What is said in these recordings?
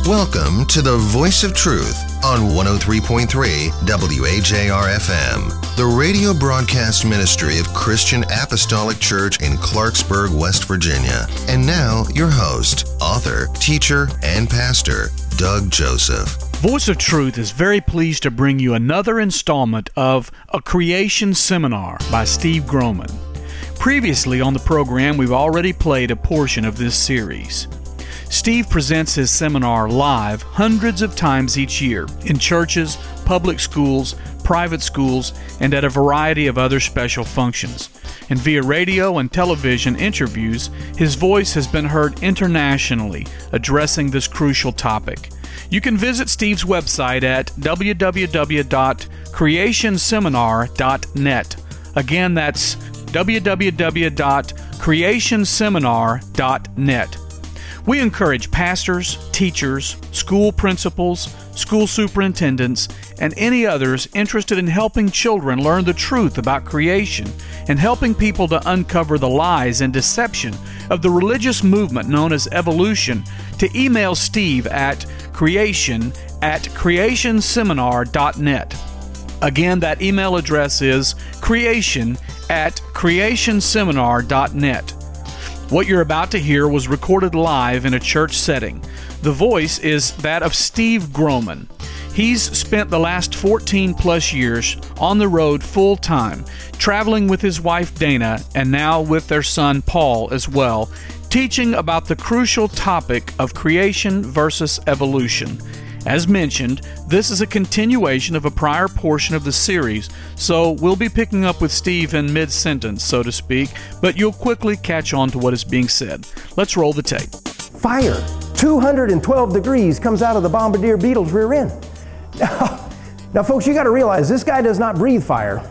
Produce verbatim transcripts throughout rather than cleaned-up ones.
Welcome to the Voice of Truth on one oh three point three W A J R F M, the radio broadcast ministry of Christian Apostolic Church in Clarksburg, West Virginia. And now, your host, author, teacher, and pastor, Doug Joseph. Voice of Truth is very pleased to bring you another installment of A Creation Seminar by Steve Groman. Previously on the program, we've already played a portion of this series. Steve presents his seminar live hundreds of times each year in churches, public schools, private schools, and at a variety of other special functions. And via radio and television interviews, his voice has been heard internationally addressing this crucial topic. You can visit Steve's website at w w w dot creation seminar dot net. Again, that's w w w dot creation seminar dot net. We encourage pastors, teachers, school principals, school superintendents, and any others interested in helping children learn the truth about creation and helping people to uncover the lies and deception of the religious movement known as evolution to email Steve at creation at creation seminar dot net. Again, that email address is creation at creation seminar dot net. What you're about to hear was recorded live in a church setting. The voice is that of Steve Groman. He's spent the last fourteen plus years on the road full time, traveling with his wife Dana and now with their son Paul as well, teaching about the crucial topic of creation versus evolution. As mentioned, this is a continuation of a prior portion of the series, so we'll be picking up with Steve in mid-sentence, so to speak, but you'll quickly catch on to what is being said. Let's roll the tape. Fire, two hundred twelve degrees, comes out of the bombardier beetle's rear end. Now, now folks, you got to realize this guy does not breathe fire,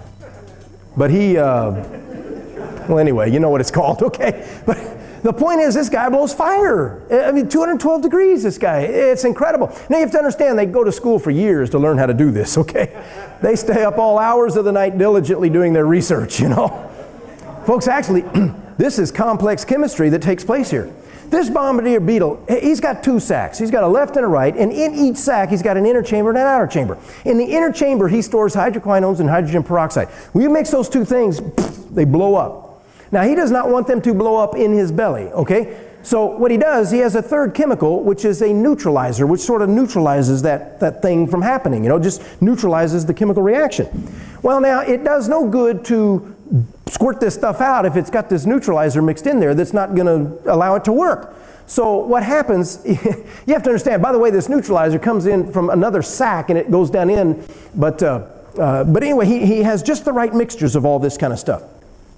but he, uh, well, anyway, you know what it's called, okay? But the point is, this guy blows fire. I mean, two hundred twelve degrees, this guy. It's incredible. Now, you have to understand, they go to school for years to learn how to do this, okay? They stay up all hours of the night diligently doing their research, you know? Folks, actually, this is complex chemistry that takes place here. This bombardier beetle, he's got two sacs. He's got a left and a right, and in each sac, he's got an inner chamber and an outer chamber. In the inner chamber, he stores hydroquinones and hydrogen peroxide. When you mix those two things, they blow up. Now, he does not want them to blow up in his belly, okay? So what he does, he has a third chemical, which is a neutralizer, which sort of neutralizes that, that thing from happening, you know, just neutralizes the chemical reaction. Well, now, it does no good to squirt this stuff out if it's got this neutralizer mixed in there that's not going to allow it to work. So what happens, you have to understand, by the way, this neutralizer comes in from another sac and it goes down in, but, uh, uh, but anyway, he, he has just the right mixtures of all this kind of stuff.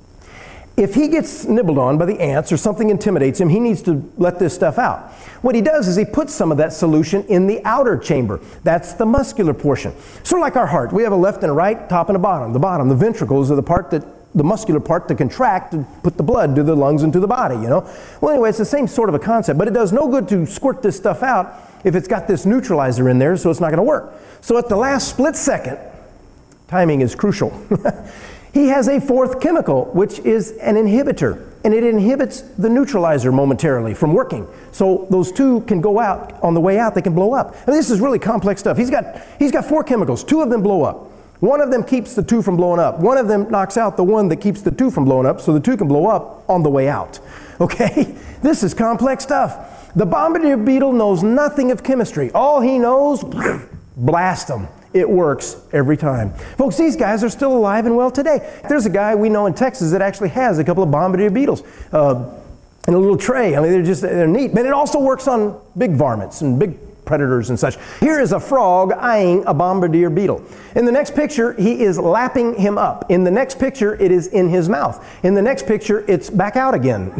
If he gets nibbled on by the ants or something intimidates him, he needs to let this stuff out. What he does is he puts some of that solution in the outer chamber. That's the muscular portion. Sort of like our heart. We have a left and a right, top and a bottom. The bottom, the ventricles are the part that, the muscular part to contract to put the blood to the lungs and to the body, you know. Well, anyway, it's the same sort of a concept, but it does no good to squirt this stuff out if it's got this neutralizer in there, so it's not going to work. So at the last split second, timing is crucial. He has a fourth chemical, which is an inhibitor, and it inhibits the neutralizer momentarily from working. So those two can go out. On the way out, they can blow up. I mean, this is really complex stuff. He's got, he's got four chemicals. Two of them blow up. One of them keeps the two from blowing up. One of them knocks out the one that keeps the two from blowing up, so the two can blow up on the way out. Okay? This is complex stuff. The bombardier beetle knows nothing of chemistry. All he knows, blast them. It works every time. Folks, these guys are still alive and well today. There's a guy we know in Texas that actually has a couple of bombardier beetles uh, in a little tray. I mean, they're just, they're neat. But it also works on big varmints and big predators and such. Here is a frog eyeing a bombardier beetle. In the next picture, he is lapping him up. In the next picture, it is in his mouth. In the next picture, it's back out again.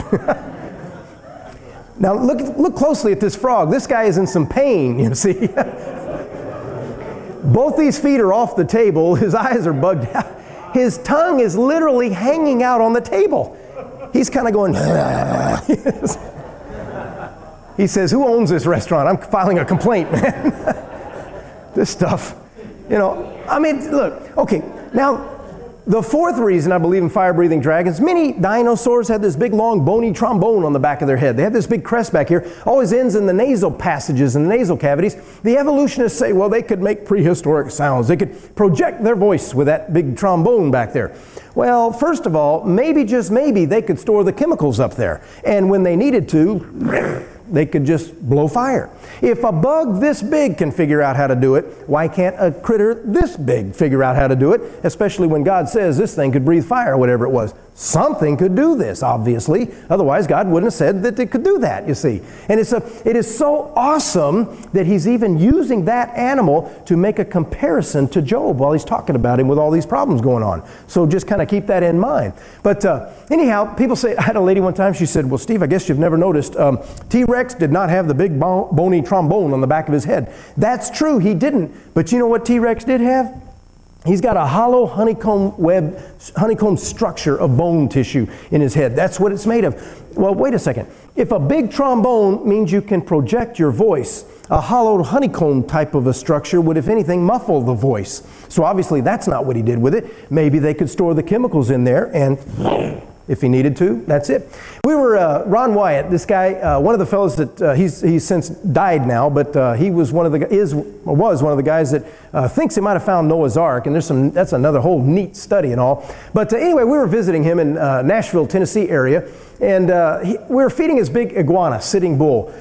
Now, look, look closely at this frog. This guy is in some pain, you see. Both these feet are off the table. His eyes are bugged out. His tongue is literally hanging out on the table. He's kind of going, he says, who owns this restaurant? I'm filing a complaint, man. This stuff, you know, I mean, look, okay, now, The fourth reason I believe in fire-breathing dragons, many dinosaurs had this big, long, bony trombone on the back of their head. They had this big crest back here, always ends in the nasal passages and the nasal cavities. The evolutionists say, well, they could make prehistoric sounds. They could project their voice with that big trombone back there. Well, first of all, maybe, just maybe, they could store the chemicals up there. And when they needed to, they could just blow fire. If a bug this big can figure out how to do it, why can't a critter this big figure out how to do it? Especially when God says this thing could breathe fire or whatever it was. Something could do this, obviously. Otherwise, God wouldn't have said that it could do that, you see. And it's a, it is so awesome that he's even using that animal to make a comparison to Job while he's talking about him with all these problems going on. So just kind of keep that in mind. But uh, anyhow, people say, I had a lady one time, she said, well, Steve, I guess you've never noticed, um, T-Rex did not have the big bo- bony trombone on the back of his head. That's true, he didn't. But you know what T-Rex did have? He's got a hollow honeycomb web, honeycomb structure of bone tissue in his head. That's what it's made of. Well, wait a second. If a big trombone means you can project your voice, a hollow honeycomb type of a structure would, if anything, muffle the voice. So obviously that's not what he did with it. Maybe they could store the chemicals in there and if he needed to, that's it. We were, uh, Ron Wyatt, this guy, uh, one of the fellows that, uh, he's, he's since died now, but uh, he was one of the, is, or was one of the guys that uh, thinks he might have found Noah's Ark, and there's some, that's another whole neat study and all. But uh, anyway, we were visiting him in uh, Nashville, Tennessee area, and uh, he, we were feeding his big iguana, sitting bull.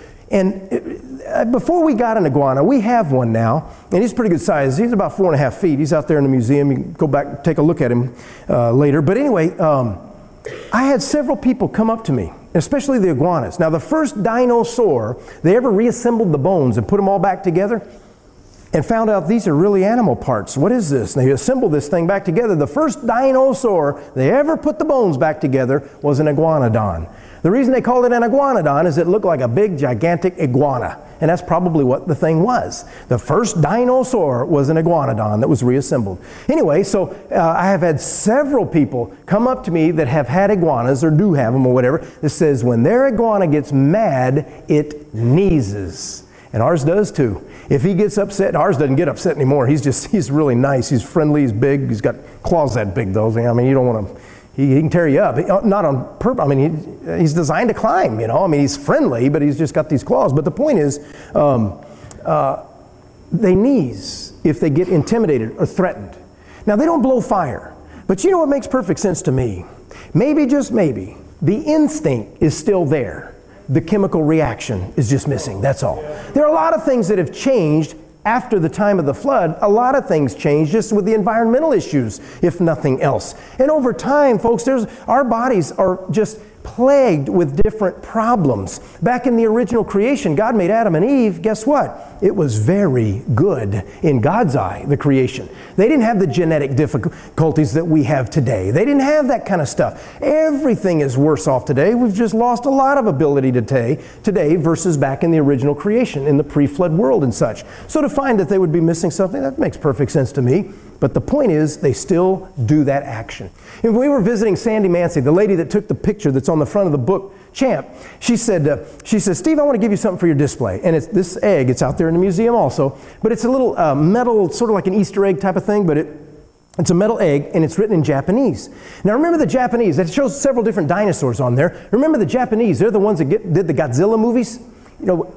And uh, before we got an iguana, we have one now, and he's pretty good size. He's about four and a half feet. He's out there in the museum. You can go back and take a look at him uh, later. But anyway, um, I had several people come up to me, especially the iguanas. Now, the first dinosaur, they ever reassembled the bones and put them all back together and found out these are really animal parts. What is this? And they assembled this thing back together. The first dinosaur they ever put the bones back together was an iguanodon. The reason they called it an iguanodon is it looked like a big, gigantic iguana. And that's probably what the thing was. The first dinosaur was an iguanodon that was reassembled. Anyway, so uh, I have had several people come up to me that have had iguanas or do have them or whatever that says when their iguana gets mad, it sneezes. And ours does too. If he gets upset, ours doesn't get upset anymore. He's just, he's really nice. He's friendly, he's big. He's got claws that big though. I mean, you don't want to, he, he can tear you up. He, not on purpose. I mean, he, he's designed to climb, you know. I mean, he's friendly, but he's just got these claws. But the point is, um, uh, they sneeze if they get intimidated or threatened. Now, they don't blow fire. But you know what makes perfect sense to me? Maybe, just maybe, the instinct is still there. The chemical reaction is just missing, that's all. There are a lot of things that have changed after the time of the flood. A lot of things changed just with the environmental issues, if nothing else. And over time, folks, there's, our bodies are just plagued with different problems. Back in the original creation, God made Adam and Eve. Guess what? It was very good in God's eye, the creation. They didn't have the genetic difficulties that we have today. They didn't have that kind of stuff. Everything is worse off today. We've just lost a lot of ability today, today versus back in the original creation, in the pre-flood world and such. So to find that they would be missing something, that makes perfect sense to me. But the point is, they still do that action. And we were visiting Sandy Mancy, the lady that took the picture that's on the front of the book, Champ. She said, uh, she said, Steve, I want to give you something for your display. And it's this egg. It's out there in the museum also. But it's a little uh, metal, sort of like an Easter egg type of thing, but it, it's a metal egg, and it's written in Japanese. Now remember the Japanese. It shows several different dinosaurs on there. Remember the Japanese. They're the ones that get, did the Godzilla movies. You know,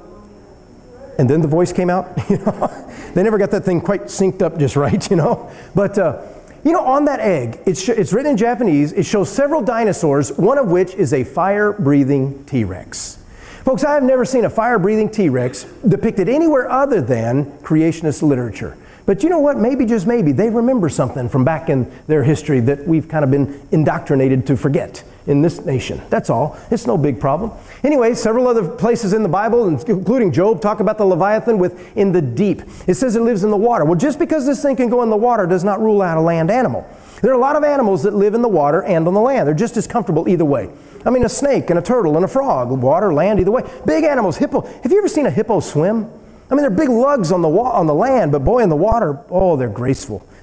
and then the voice came out. You know, they never got that thing quite synced up just right, you know. But, uh, you know, on that egg, it's, sh- it's written in Japanese. It shows several dinosaurs, one of which is a fire-breathing T-Rex. Folks, I have never seen a fire-breathing T-Rex depicted anywhere other than creationist literature. But you know what? Maybe, just maybe, they remember something from back in their history that we've kind of been indoctrinated to forget in this nation. That's all. It's no big problem. Anyway, several other places in the Bible, including Job, talk about the Leviathan with in the deep. It says it lives in the water. Well, just because this thing can go in the water does not rule out a land animal. There are a lot of animals that live in the water and on the land. They're just as comfortable either way. I mean, a snake and a turtle and a frog, water, land, either way. Big animals, hippo. Have you ever seen a hippo swim? I mean, they're big lugs on the wa- on the land, but boy, in the water, oh, they're graceful.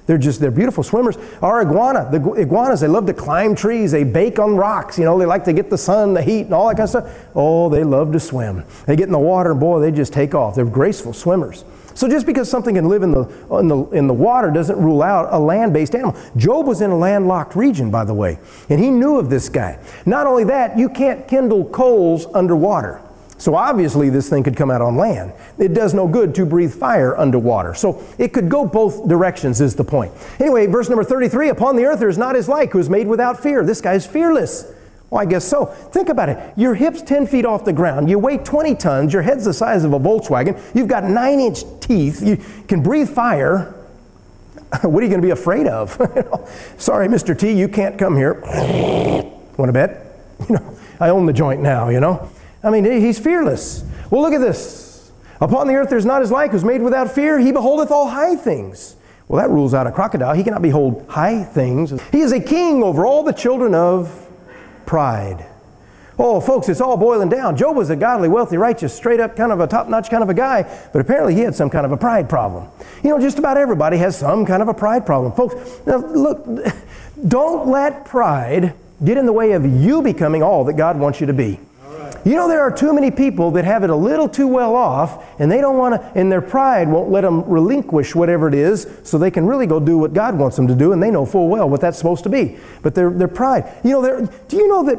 They're just, they're beautiful swimmers. Our iguana, the iguanas, they love to climb trees. They bake on rocks. You know, they like to get the sun, the heat, and all that kind of stuff. Oh, they love to swim. They get in the water, and boy, they just take off. They're graceful swimmers. So just because something can live in the, in the, in the water doesn't rule out a land-based animal. Job was in a landlocked region, by the way, and he knew of this guy. Not only that, you can't kindle coals underwater. So obviously this thing could come out on land. It does no good to breathe fire underwater. So it could go both directions is the point. Anyway, verse number thirty-three, upon the earth there is not his like, who is made without fear. This guy's fearless. Well, I guess so. Think about it. Your hip's ten feet off the ground. You weigh twenty tons. Your head's the size of a Volkswagen. You've got nine inch teeth. You can breathe fire. What are you going to be afraid of? Sorry, Mister T, you can't come here. Want to bet? You know, I own the joint now, you know. I mean, he's fearless. Well, look at this. Upon the earth there's not his like, who's made without fear. He beholdeth all high things. Well, that rules out a crocodile. He cannot behold high things. He is a king over all the children of pride. Oh, folks, it's all boiling down. Job was a godly, wealthy, righteous, straight up kind of a top-notch kind of a guy, but apparently he had some kind of a pride problem. You know, just about everybody has some kind of a pride problem. Folks, now look, don't let pride get in the way of you becoming all that God wants you to be. You know, there are too many people that have it a little too well off, and they don't want to, and their pride won't let them relinquish whatever it is so they can really go do what God wants them to do, and they know full well what that's supposed to be. But their their pride. You know, do you know that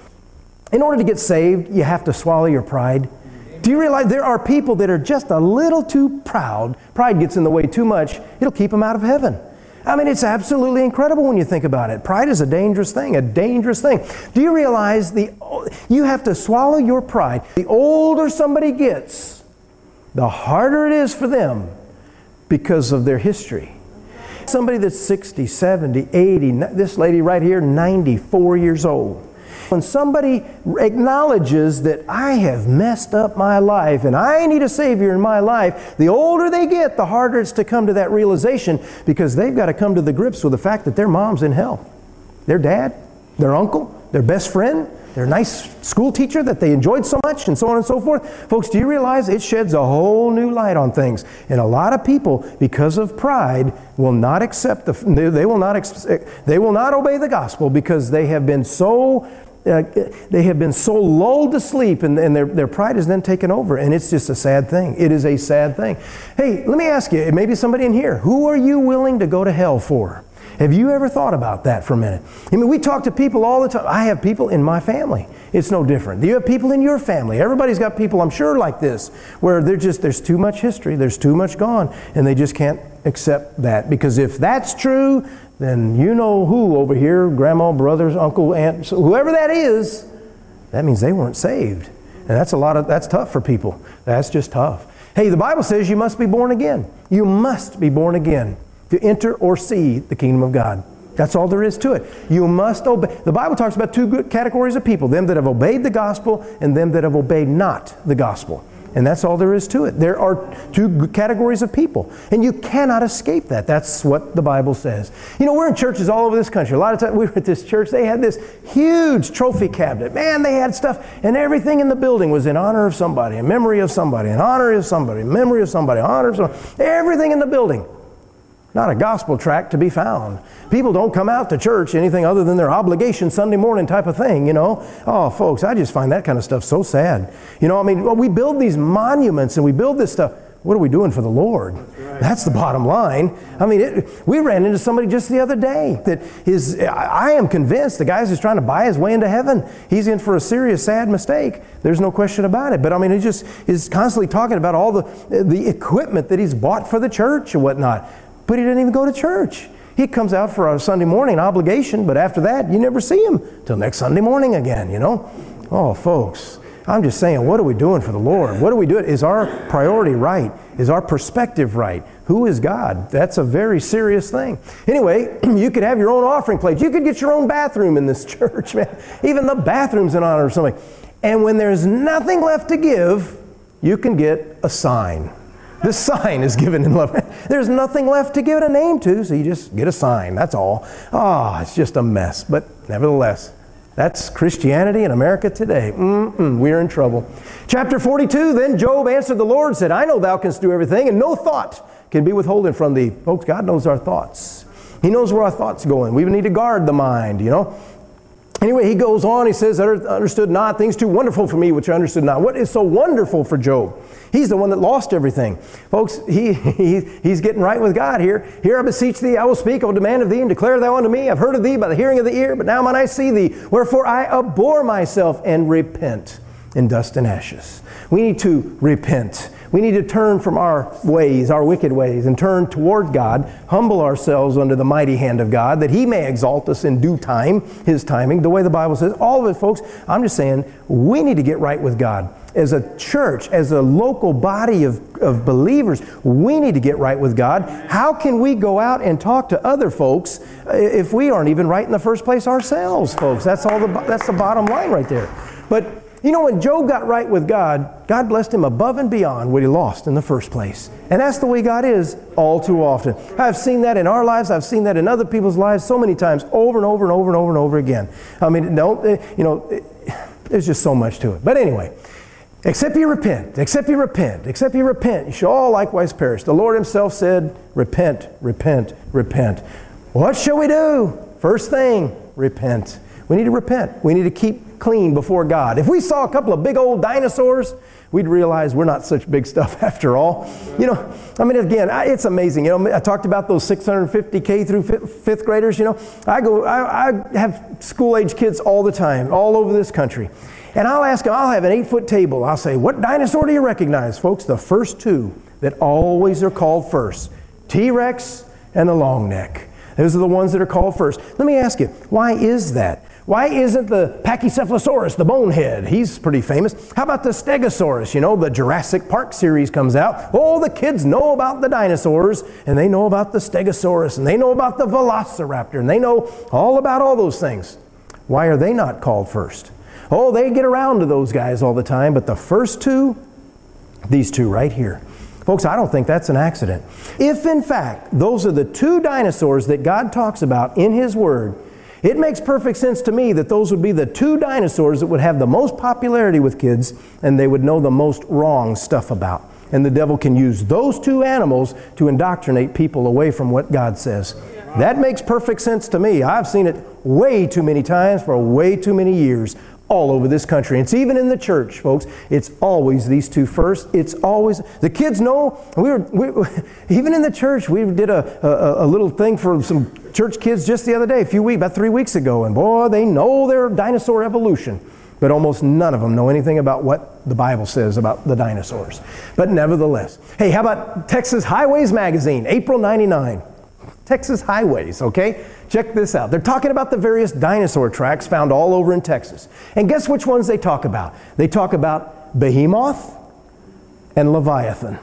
in order to get saved, you have to swallow your pride? Do you realize there are people that are just a little too proud? Pride gets in the way too much. It'll keep them out of heaven. I mean, it's absolutely incredible when you think about it. Pride is a dangerous thing, a dangerous thing. Do you realize the you have to swallow your pride? The older somebody gets, the harder it is for them because of their history. Somebody that's sixty, seventy, eighty, this lady right here, ninety-four years old. When somebody acknowledges that I have messed up my life and I need a Savior in my life, the older they get, the harder it's to come to that realization, because they've got to come to the grips with the fact that their mom's in hell. Their dad, their uncle, their best friend, their nice school teacher that they enjoyed so much, and so on and so forth. Folks, do you realize it sheds a whole new light on things? And a lot of people, because of pride, will not accept the, they, they will not, they will not obey the gospel because they have been so Uh, they have been so lulled to sleep, and, and their, their pride is then taken over, and it's just a sad thing. It is a sad thing. Hey, let me ask you, maybe somebody in here, who are you willing to go to hell for? Have you ever thought about that for a minute? I mean, we talk to people all the time. I have people in my family. It's no different. Do you have people in your family? Everybody's got people, I'm sure, like this, where they're just, there's too much history, there's too much gone, and they just can't accept that. Because if that's true, then you know who over here, grandma, brothers, uncle, aunt, so whoever that is, that means they weren't saved. And that's a lot of, that's tough for people. That's just tough. Hey, the Bible says you must be born again. You must be born again to enter or see the kingdom of God. That's all there is to it. You must obey. The Bible talks about two good categories of people, them that have obeyed the gospel and them that have obeyed not the gospel. And that's all there is to it. There are two categories of people. And you cannot escape that. That's what the Bible says. You know, we're in churches all over this country. A lot of times we were at this church, they had this huge trophy cabinet. Man, they had stuff, and everything in the building was in honor of somebody, in memory of somebody, in honor of somebody, in memory of somebody, honor of somebody. Everything in the building. Not a gospel tract to be found. People don't come out to church anything other than their obligation Sunday morning type of thing, you know. Oh, folks, I just find that kind of stuff so sad. You know, I mean, well, we build these monuments and we build this stuff. What are we doing for the Lord? That's, right. That's the bottom line. I mean, it, we ran into somebody just the other day that is, I am convinced the guy's just trying to buy his way into heaven. He's in for a serious, sad mistake. There's no question about it. But I mean, he just is constantly talking about all the, the equipment that he's bought for the church and whatnot. But he didn't even go to church. He comes out for a Sunday morning obligation, but after that, you never see him till next Sunday morning again, you know? Oh, folks, I'm just saying, what are we doing for the Lord? What are we doing? Is our priority right? Is our perspective right? Who is God? That's a very serious thing. Anyway, you could have your own offering plate. You could get your own bathroom in this church, man. Even the bathroom's in honor of somebody. And when there's nothing left to give, you can get a sign. This sign is given in love. There's nothing left to give it a name to, so you just get a sign. That's all. Ah, oh, it's just a mess. But nevertheless, that's Christianity in America today. Mm-mm, we're in trouble. Chapter forty-two, then Job answered the Lord and said, I know thou canst do everything, and no thought can be withholden from thee. Folks, God knows our thoughts. He knows where our thoughts are going. We need to guard the mind, you know. Anyway, he goes on, he says, understood not, things too wonderful for me which I understood not. What is so wonderful for Job? He's the one that lost everything. Folks, he, he he's getting right with God here. Here I beseech thee, I will speak, I will demand of thee, and declare thou unto me. I've heard of thee by the hearing of the ear, but now mine eyes see thee. Wherefore I abhor myself and repent in dust and ashes. We need to repent. We need to turn from our ways, our wicked ways, and turn toward God, humble ourselves under the mighty hand of God, that He may exalt us in due time, His timing, the way the Bible says. All of it, folks, I'm just saying, we need to get right with God. As a church, as a local body of, of believers, we need to get right with God. How can we go out and talk to other folks if we aren't even right in the first place ourselves, folks? That's all. The, that's the bottom line right there. But you know, when Job got right with God, God blessed him above and beyond what he lost in the first place. And that's the way God is all too often. I've seen that in our lives. I've seen that in other people's lives so many times, over and over and over and over and over again. I mean, don't, you know, there's just so much to it. But anyway, except you repent, except you repent, except you repent, you shall all likewise perish. The Lord Himself said, repent, repent, repent. What shall we do? First thing, repent. We need to repent. We need to keep clean before God. If we saw a couple of big old dinosaurs, we'd realize we're not such big stuff after all. You know, I mean, again, I, it's amazing. You know, I talked about those six hundred fifty K through fifth graders. You know, I go, I, I have school-age kids all the time, all over this country. And I'll ask them, I'll have an eight-foot table. I'll say, what dinosaur do you recognize? Folks, the first two that always are called first, T-Rex and the long neck. Those are the ones that are called first. Let me ask you, why is that? Why isn't the Pachycephalosaurus, the bonehead? He's pretty famous. How about the Stegosaurus? You know, the Jurassic Park series comes out. Oh, the kids know about the dinosaurs, and they know about the Stegosaurus, and they know about the Velociraptor, and they know all about all those things. Why are they not called first? Oh, they get around to those guys all the time, but the first two, these two right here. Folks, I don't think that's an accident. If, in fact, those are the two dinosaurs that God talks about in His Word, it makes perfect sense to me that those would be the two dinosaurs that would have the most popularity with kids and they would know the most wrong stuff about. And the devil can use those two animals to indoctrinate people away from what God says. That makes perfect sense to me. I've seen it way too many times for way too many years all over this country. It's even in the church, folks. It's always these two first. It's always, the kids know, we were, we, even in the church, we did a, a, a little thing for some church kids just the other day, a few weeks, about three weeks ago, and boy, they know their dinosaur evolution. But almost none of them know anything about what the Bible says about the dinosaurs. But nevertheless, hey, how about Texas Highways Magazine, April ninety-nine. Texas Highways, okay? Check this out. They're talking about the various dinosaur tracks found all over in Texas. And guess which ones they talk about? They talk about Behemoth and Leviathan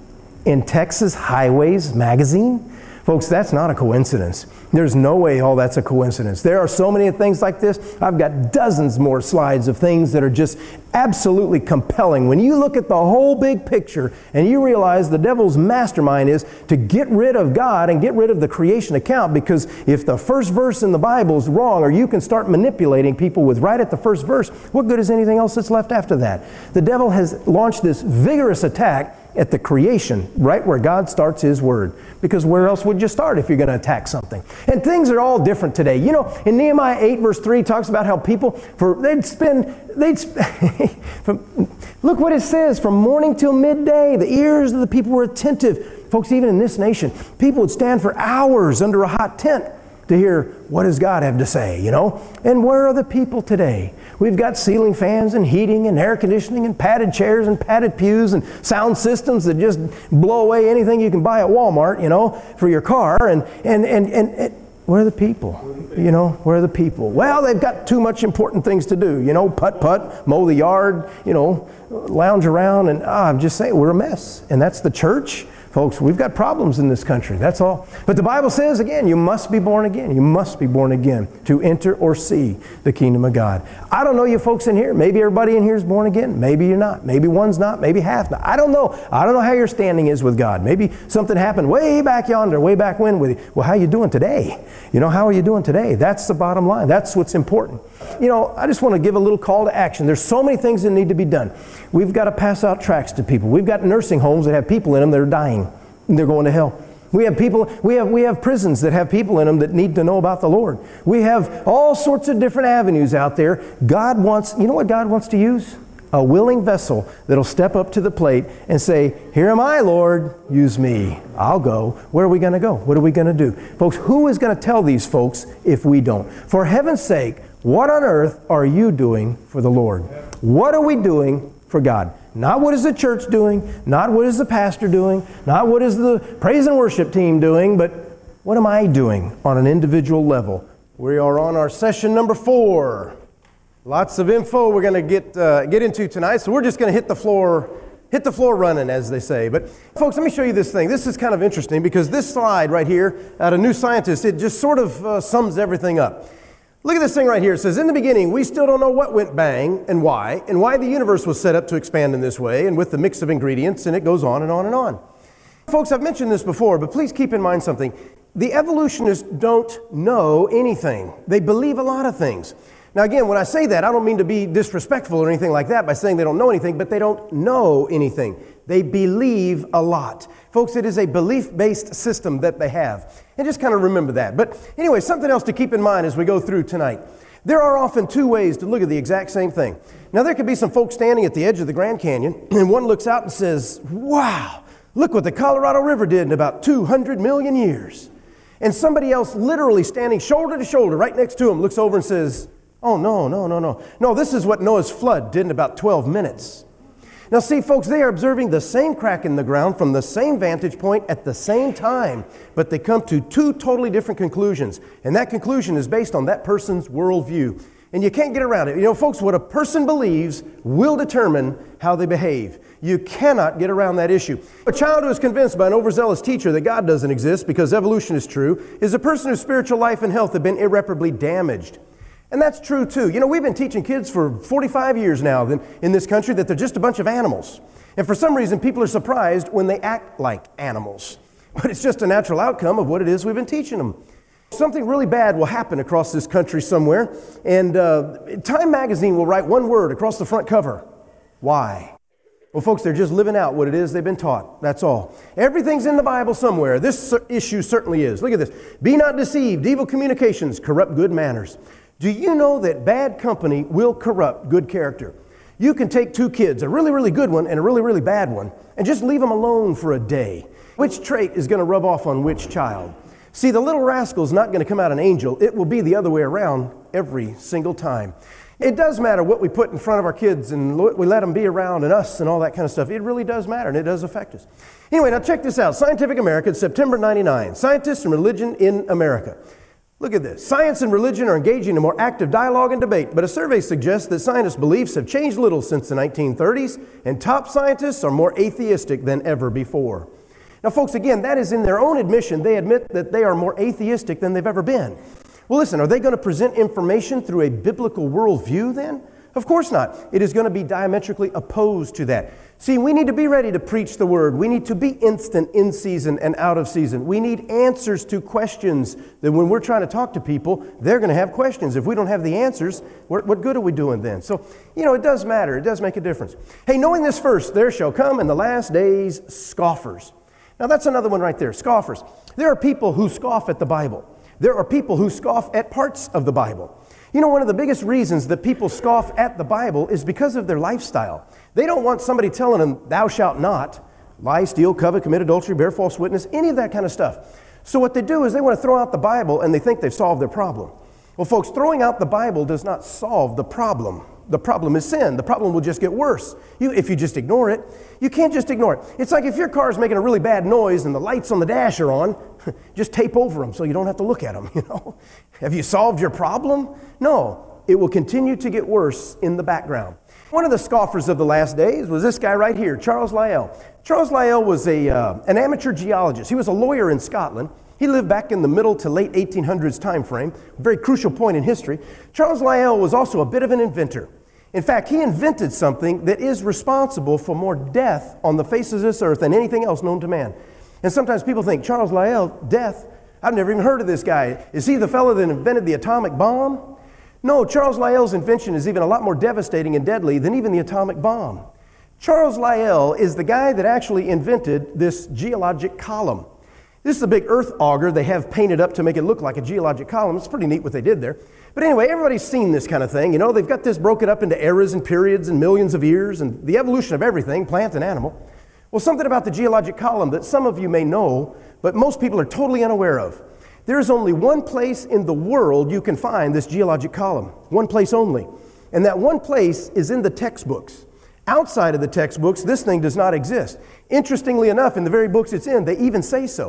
in Texas Highways Magazine. Folks, that's not a coincidence. There's no way all that's a coincidence. There are so many things like this. I've got dozens more slides of things that are just absolutely compelling. When you look at the whole big picture and you realize the devil's mastermind is to get rid of God and get rid of the creation account, because if the first verse in the Bible is wrong, or you can start manipulating people with right at the first verse, what good is anything else that's left after that? The devil has launched this vigorous attack at the creation, right where God starts His Word. Because where else would you start if you're going to attack something? And things are all different today. You know, in Nehemiah eight verse three talks about how people, for they'd spend, they'd sp- from, look what it says, from morning till midday, the ears of the people were attentive. Folks, even in this nation, people would stand for hours under a hot tent to hear, what does God have to say, you know? And where are the people today? We've got ceiling fans and heating and air conditioning and padded chairs and padded pews and sound systems that just blow away anything you can buy at Walmart, you know, for your car. And, and, and, and, and where are the people? You know, where are the people? Well, they've got too much important things to do, you know, putt-putt, mow the yard, you know, lounge around. And ah, I'm just saying, we're a mess. And that's the church. Folks, we've got problems in this country, that's all. But the Bible says, again, you must be born again. You must be born again to enter or see the kingdom of God. I don't know you folks in here. Maybe everybody in here is born again. Maybe you're not. Maybe one's not. Maybe half not. I don't know. I don't know how your standing is with God. Maybe something happened way back yonder, way back when with you. Well, how are you doing today? You know, how are you doing today? That's the bottom line. That's what's important. You know, I just want to give a little call to action. There's so many things that need to be done. We've got to pass out tracts to people. We've got nursing homes that have people in them that are dying. and they're going to hell. We have people, we have, we have prisons that have people in them that need to know about the Lord. We have all sorts of different avenues out there. God wants, you know what God wants to use? A willing vessel that'll step up to the plate and say, here am I, Lord, use me. I'll go. Where are we going to go? What are we going to do? Folks, who is going to tell these folks if we don't? For heaven's sake, what on earth are you doing for the Lord? What are we doing for God? Not what is the church doing, not what is the pastor doing, not what is the praise and worship team doing, but what am I doing on an individual level? We are on our session number four. Lots of info we're going to get uh, get into tonight, so we're just going to hit the floor, hit the floor running, as they say. But folks, let me show you this thing. This is kind of interesting because this slide right here, out of New Scientist, it just sort of uh, sums everything up. Look at this thing right here. It says, in the beginning, we still don't know what went bang and why, and why the universe was set up to expand in this way, and with the mix of ingredients, and it goes on and on and on. Folks, I've mentioned this before, but please keep in mind something. The evolutionists don't know anything. They believe a lot of things. Now again, when I say that, I don't mean to be disrespectful or anything like that by saying they don't know anything, but they don't know anything. They believe a lot. Folks, it is a belief-based system that they have. And just kind of remember that. But anyway, something else to keep in mind as we go through tonight. There are often two ways to look at the exact same thing. Now there could be some folks standing at the edge of the Grand Canyon, and one looks out and says, wow, look what the Colorado River did in about two hundred million years. And somebody else literally standing shoulder to shoulder right next to him looks over and says, oh, no, no, no, no. No, this is what Noah's flood did in about twelve minutes. Now, see, folks, they are observing the same crack in the ground from the same vantage point at the same time, but they come to two totally different conclusions. And that conclusion is based on that person's worldview. And you can't get around it. You know, folks, what a person believes will determine how they behave. You cannot get around that issue. A child who is convinced by an overzealous teacher that God doesn't exist because evolution is true is a person whose spiritual life and health have been irreparably damaged. And that's true too. You know, we've been teaching kids for forty-five years now in this country that they're just a bunch of animals. And for some reason, people are surprised when they act like animals. But it's just a natural outcome of what it is we've been teaching them. Something really bad will happen across this country somewhere, and uh, Time magazine will write one word across the front cover. Why? Well, folks, they're just living out what it is they've been taught. That's all. Everything's in the Bible somewhere. This issue certainly is. Look at this. Be not deceived. Evil communications corrupt good manners. Do you know that bad company will corrupt good character? You can take two kids, a really, really good one and a really, really bad one, and just leave them alone for a day. Which trait is going to rub off on which child? See, the little rascal's not going to come out an angel. It will be the other way around every single time. It does matter what we put in front of our kids and what we let them be around and us and all that kind of stuff. It really does matter, and it does affect us. Anyway, now check this out. Scientific American, September ninety-nine. Scientists and Religion in America. Look at this. Science and religion are engaging in more active dialogue and debate, but a survey suggests that scientists' beliefs have changed little since the nineteen thirties, and top scientists are more atheistic than ever before. Now, folks, again, that is in their own admission. They admit that they are more atheistic than they've ever been. Well, listen, are they going to present information through a biblical worldview then? Of course not. It is going to be diametrically opposed to that. See, we need to be ready to preach the word. We need to be instant in season and out of season. We need answers to questions that when we're trying to talk to people, they're going to have questions. If we don't have the answers, what good are we doing then? So, you know, it does matter. It does make a difference. Hey, knowing this first, there shall come in the last days scoffers. Now, that's another one right there, scoffers. There are people who scoff at the Bible. There are people who scoff at parts of the Bible. You know, one of the biggest reasons that people scoff at the Bible is because of their lifestyle. They don't want somebody telling them, thou shalt not, lie, steal, covet, commit adultery, bear false witness, any of that kind of stuff. So what they do is they want to throw out the Bible and they think they've solved their problem. Well, folks, throwing out the Bible does not solve the problem. The problem is sin. The problem will just get worse you, if you just ignore it. You can't just ignore it. It's like if your car is making a really bad noise and the lights on the dash are on, just tape over them so you don't have to look at them, you know. Have you solved your problem? No. It will continue to get worse in the background. One of the scoffers of the last days was this guy right here, Charles Lyell. Charles Lyell was a, uh, an amateur geologist. He was a lawyer in Scotland. He lived back in the middle to late eighteen hundreds time frame, a very crucial point in history. Charles Lyell was also a bit of an inventor. In fact, he invented something that is responsible for more death on the face of this earth than anything else known to man. And sometimes people think, Charles Lyell, death? I've never even heard of this guy. Is he the fellow that invented the atomic bomb? No, Charles Lyell's invention is even a lot more devastating and deadly than even the atomic bomb. Charles Lyell is the guy that actually invented this geologic column. This is a big earth auger they have painted up to make it look like a geologic column. It's pretty neat what they did there. But anyway, everybody's seen this kind of thing. You know, they've got this broken up into eras and periods and millions of years and the evolution of everything, plant and animal. Well, something about the geologic column that some of you may know, but most people are totally unaware of. There is only one place in the world you can find this geologic column. One place only. And that one place is in the textbooks. Outside of the textbooks, this thing does not exist. Interestingly enough, in the very books it's in, they even say so.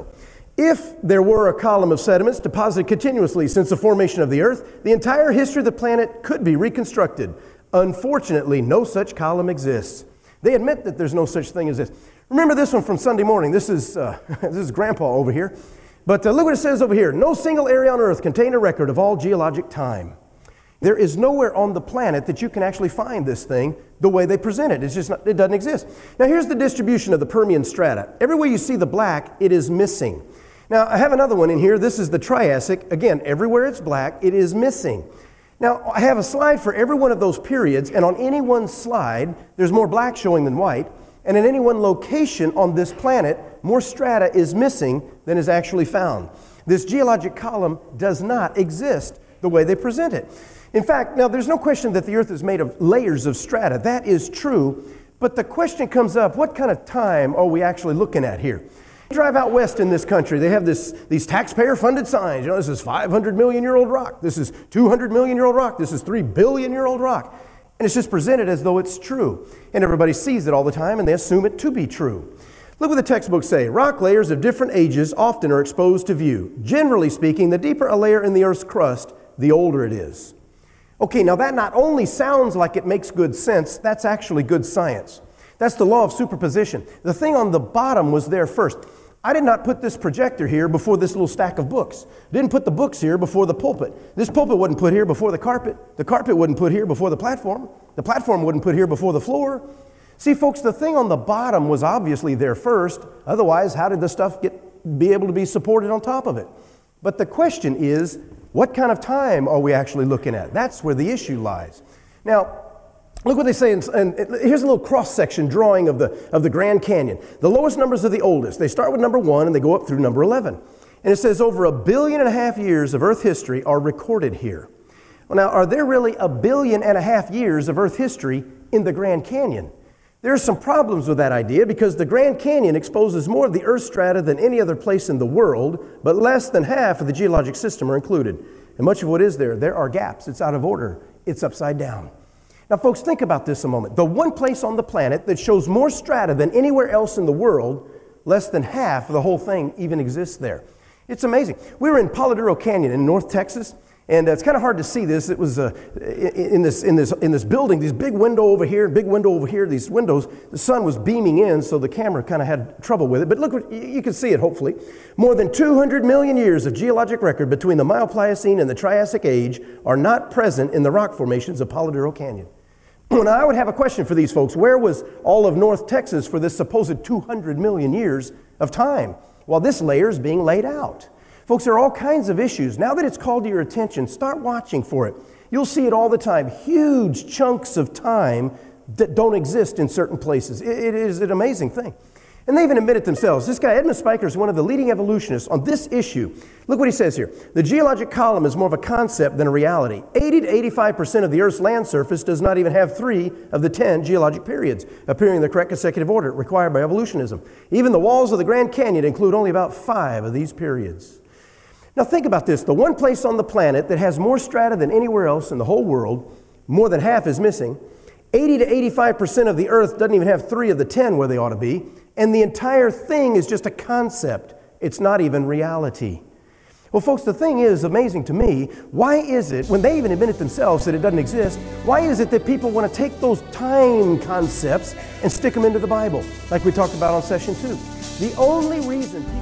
If there were a column of sediments deposited continuously since the formation of the earth, the entire history of the planet could be reconstructed. Unfortunately, no such column exists. They admit that there's no such thing as this. Remember this one from Sunday morning. This is, uh, this is Grandpa over here. But uh, look what it says over here. No single area on earth contained a record of all geologic time. There is nowhere on the planet that you can actually find this thing the way they present it. It's just not, it doesn't exist. Now here's the distribution of the Permian strata. Everywhere you see the black, it is missing. Now I have another one in here. This is the Triassic. Again, everywhere it's black, it is missing. Now I have a slide for every one of those periods, and on any one slide, there's more black showing than white. And in any one location on this planet, more strata is missing than is actually found. This geologic column does not exist the way they present it. In fact, now there's no question that the earth is made of layers of strata. That is true. But the question comes up, what kind of time are we actually looking at here? You drive out west in this country, they have this, these taxpayer-funded signs. You know, this is five hundred million year old rock. This is two hundred million year old rock. This is three billion year old rock. And it's just presented as though it's true. And everybody sees it all the time, and they assume it to be true. Look what the textbooks say. Rock layers of different ages often are exposed to view. Generally speaking, the deeper a layer in the Earth's crust, the older it is. Okay, now that not only sounds like it makes good sense, that's actually good science. That's the law of superposition. The thing on the bottom was there first. I did not put this projector here before this little stack of books. I didn't put the books here before the pulpit. This pulpit wasn't put here before the carpet. The carpet wasn't put here before the platform. The platform wasn't put here before the floor. See, folks, the thing on the bottom was obviously there first. Otherwise, how did the stuff get be able to be supported on top of it? But the question is, what kind of time are we actually looking at? That's where the issue lies. Now, look what they say, in, and here's a little cross-section drawing of the, of the Grand Canyon. The lowest numbers are the oldest. They start with number one and they go up through number eleven. And it says over a billion and a half years of Earth history are recorded here. Well, now, are there really a billion and a half years of Earth history in the Grand Canyon? There are some problems with that idea because the Grand Canyon exposes more of the Earth strata than any other place in the world, but less than half of the geologic system are included. And much of what is there, there are gaps. It's out of order. It's upside down. Now, folks, think about this a moment. The one place on the planet that shows more strata than anywhere else in the world, less than half of the whole thing even exists there. It's amazing. We were in Polladuro Canyon in North Texas, and uh, it's kind of hard to see this. It was uh, in this in this in this building, these big window over here, big window over here. These windows, the sun was beaming in, so the camera kind of had trouble with it. But look, what, you can see it. Hopefully, more than two hundred million years of geologic record between the Miocene and the Triassic age are not present in the rock formations of Polladuro Canyon. Now, I would have a question for these folks. Where was all of North Texas for this supposed two hundred million years of time while this layer is being laid out? Folks, there are all kinds of issues. Now that it's called to your attention, start watching for it. You'll see it all the time. Huge chunks of time that don't exist in certain places. It, it is an amazing thing. And they even admit it themselves. This guy, Edmund Spiker, is one of the leading evolutionists on this issue. Look what he says here. The geologic column is more of a concept than a reality. eighty to eighty-five percent of the Earth's land surface does not even have three of the ten geologic periods appearing in the correct consecutive order required by evolutionism. Even the walls of the Grand Canyon include only about five of these periods. Now think about this. The one place on the planet that has more strata than anywhere else in the whole world, more than half is missing. eighty to eighty-five percent of the Earth doesn't even have three of the ten where they ought to be. And the entire thing is just a concept. It's not even reality. Well, folks, the thing is amazing to me. Why is it, when they even admit it themselves that it doesn't exist, why is it that people want to take those time concepts and stick them into the Bible, like we talked about on session two? The only reason people...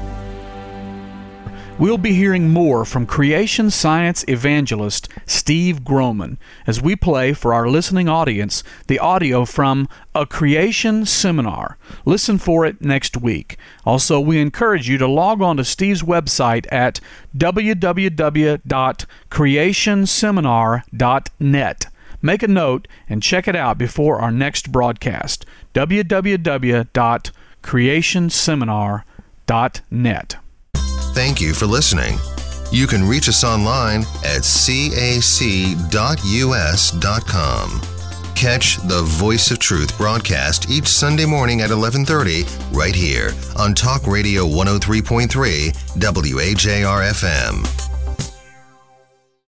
We'll be hearing more from creation science evangelist Steve Groman as we play for our listening audience the audio from A Creation Seminar. Listen for it next week. Also, we encourage you to log on to Steve's website at w w w dot creation seminar dot net. make a note and check it out before our next broadcast. w w w dot creation seminar dot net. Thank you for listening. You can reach us online at c a c dot u s dot com. Catch the Voice of Truth broadcast each Sunday morning at eleven thirty right here on Talk Radio one oh three point three W A J R F M.